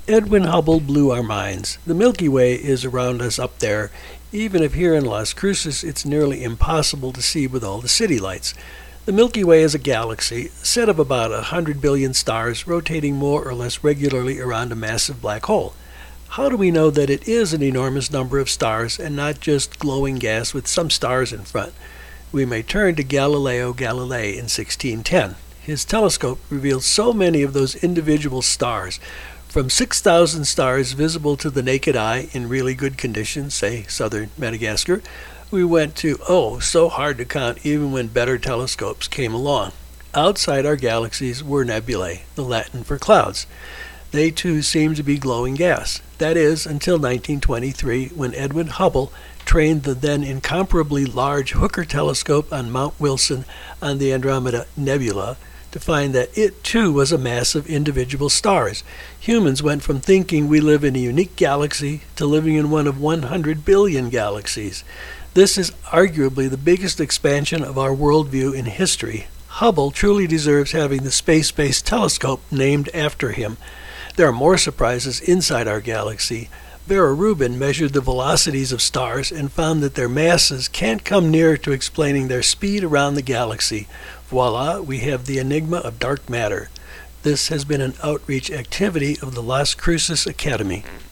Edwin Hubble blew our minds. The Milky Way is around us up there, even if here in Las Cruces it's nearly impossible to see with all the city lights. The Milky Way is a galaxy, set of about 100 billion stars rotating more or less regularly around a massive black hole. How do we know that it is an enormous number of stars and not just glowing gas with some stars in front? We may turn to Galileo Galilei in 1610. His telescope revealed so many of those individual stars. From 6,000 stars visible to the naked eye in really good condition, say southern Madagascar, we went to, so hard to count even when better telescopes came along. Outside our galaxies were nebulae, the Latin for clouds. They too seemed to be glowing gas. That is, until 1923, when Edwin Hubble trained the then incomparably large Hooker telescope on Mount Wilson on the Andromeda Nebula to find that it too was a mass of individual stars. Humans went from thinking we live in a unique galaxy to living in one of 100 billion galaxies. This is arguably the biggest expansion of our worldview in history. Hubble truly deserves having the space-based telescope named after him. There are more surprises inside our galaxy. Vera Rubin measured the velocities of stars and found that their masses can't come near to explaining their speed around the galaxy. Voila, we have the enigma of dark matter. This has been an outreach activity of the Las Cruces Academy.